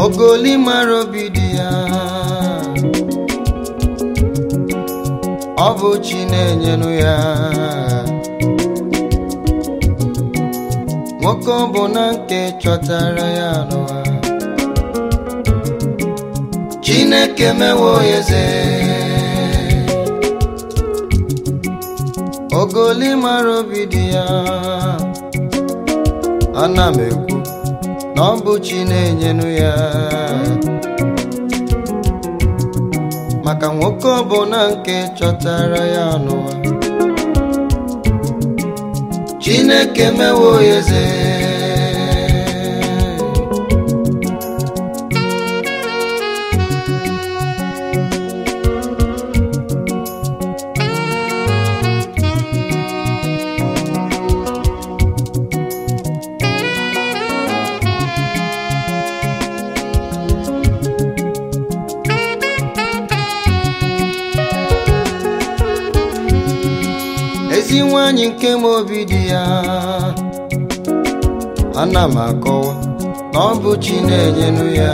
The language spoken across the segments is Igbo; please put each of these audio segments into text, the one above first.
ogoli mara obi dị ya ọ bụ chi na-enyenu ya nwoke ọ bụ na nke chọtara ya n'ụwa Chineke mewo eze ogoli mara obi dị ya ana m ekwu na ọ bụ chi na-enyenu ya maka nwoke ọ bụ na nke chọtara ya n'ụwa Chineke mewo eze ezi nwanyị nke m obi dị ya ana m akọwa na ọ bụ chi na-enyenu ya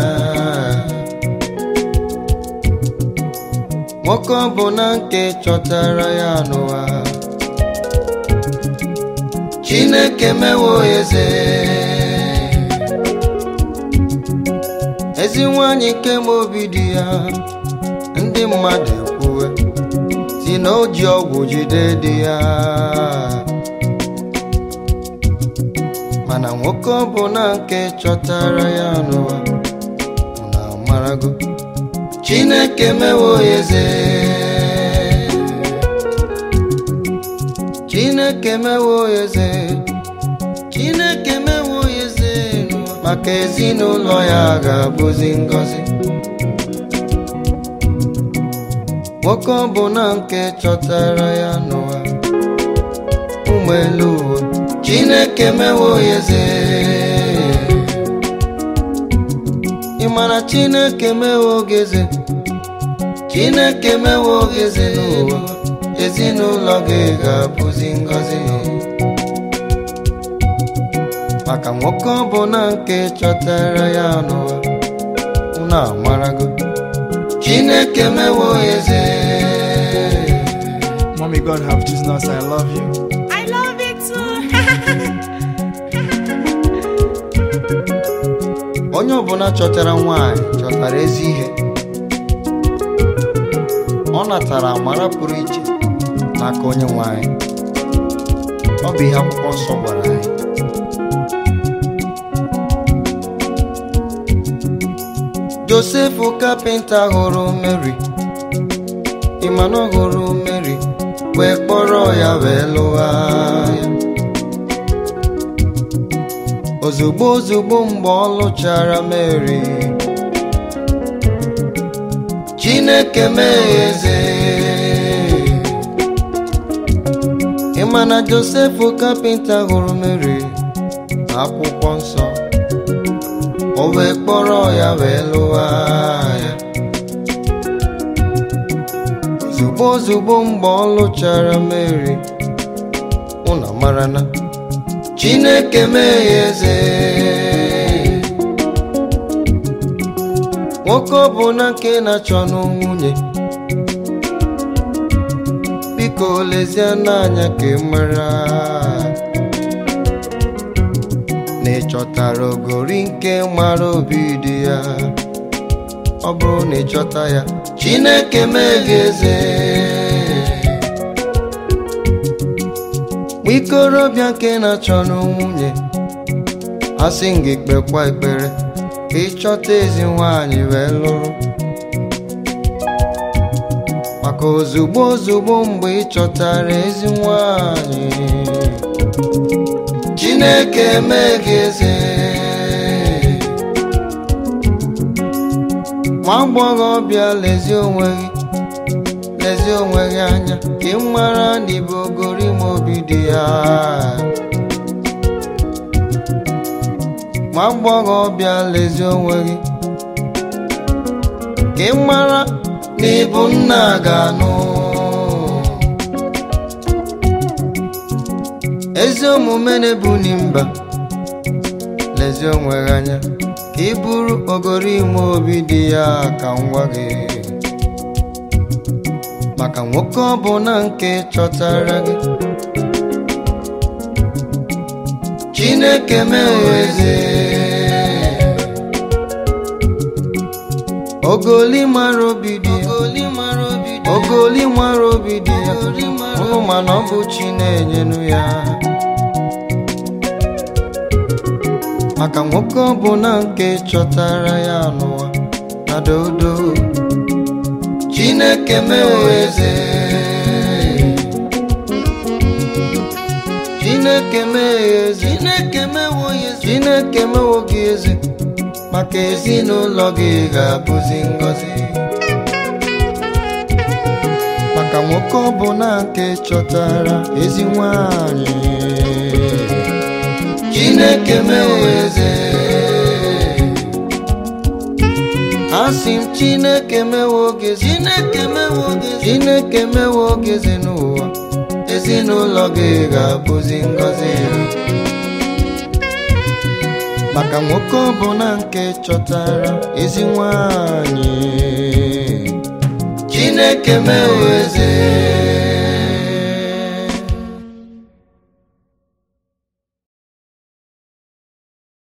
nwoke ọ bụ na nke chọtara ya n'ụwa Chineke mewo eze ezi nwanyị nke m obi dị ya ndị mmadụ ekwuwe si na o ji ọgwụ jide dị ya mana nwoke ọ bụ na nke chọtara ya n'ụwa na marago Chineke mewo eze Chineke mewo eze Chineke mewo eze maka ezinụlọ ya ga-abụzi ngọzi nwoke ọ bụ na nke chọtara ya n'ụwa ụmụ elu ụwa Chineke mewo eze ị mara Chineke mewo eze Chineke mewo eze n'ụwa ezinụlọ gị ga-abụzi ngọzi maka nwoke ọ bụ na nke chọtara ya n'ụwa unu amarago Chineke mewo eze Mommy, God have Jesus, I love you. I love it too. onye ọbụla chọtara nwanyị chọtara ezi ihe ọ natara amara pụrụ iche n'aka onye nwanyị ọ bụ ihe akwụkwọ nsọ gwara anyị Josef kapịnta hụrụ Mary Ịmanụ hụrụ Mary wee kpọrọ ya wee lụọ ya ozugbo mgbe ọ lụchara Mary Chineke mee eze ịma na Josef kapịnta hụrụ Mary akwụkwọ nsọ o wee kpọrọ ya wee lụọ ya ozugbo mgbe ọ lụchara Mary unu mara na Chineke mee eze nwoke ọ bụ na nke na-achọ nwunye biko lezie n'anya ka ị mara na ị chọtara ogori nke mara obi dị ya ọ bụrụ na ị chọta ya Chineke mee gị eze ikorobịa nke na-achọ nwunye asị m gị kpekwa ekpere ka ị chọta ezi nwanyị wee lụrụ maka ozugbo mgbe ị chọtara ezi nwanyị Chineke mee gị eze nwa agbọghọbịa lezie onwe gị anya ka ị mara na ịbụ ogori ma obi dị ya nwa agbọghọbịa lezie onwe gị ka ị mara na ịbụ nna ga-anụ ezi omume na-ebuni mba lezie onwe gị anya ka iburu ogori ime obi dị ya ka ngwa gị maka nwoke ọbụla nke chọtara gị Chineke mee eze ogoli mara obi dị ya ogoli mara obi dị ya ụnụ mana ọ bụ chi na-enyenu ya maka nwoke ọbụla nke chọtara ya n'ụwa na dodo Chineke mee eze Chineke mee eze Chineke mewo gị eze maka ezinụlọ gị ga-abụzi ngọzi maka nwoke ọbụla nke chọtara ezi nwanyị Chineke mewo eze asị m Chineke mewo gị eze Chineke mewo gị eze n'ụwa ezinụlọ gị ga-abụzi ngọzi maka nwoke ọbụla nke chọtara ezi nwanyị Chineke mewo eze